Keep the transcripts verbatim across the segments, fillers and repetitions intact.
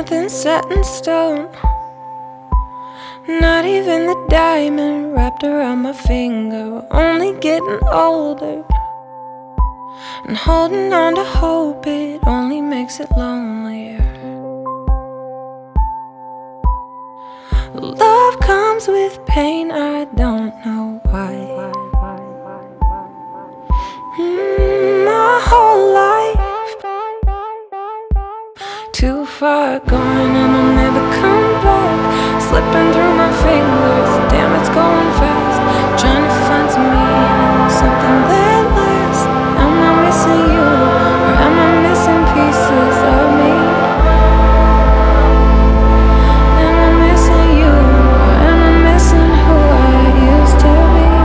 nothing set in stone. Not even the diamond wrapped around my finger. We're only getting older, and holding on to hope, it only makes it lonelier. Love comes with pain, I don't know why. mm, My whole life too far gone, and I'll never come back. Slipping through my fingers, damn, it's going fast. Trying to find some meaning, something that lasts. Am I missing you, or am I missing pieces of me? Am I missing you, or am I missing who I used to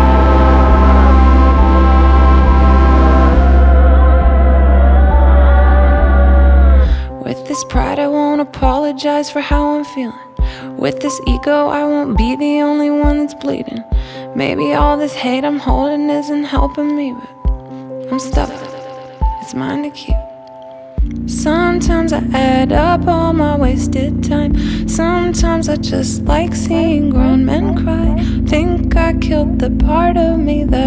be? With this pride, I won't apologize for how I'm feeling. With this ego, I won't be the only one that's bleeding. Maybe all this hate I'm holding isn't helping me, but I'm stuck. It's mine to keep. Sometimes I add up all my wasted time. Sometimes I just like seeing grown men cry. Think I killed the part of me that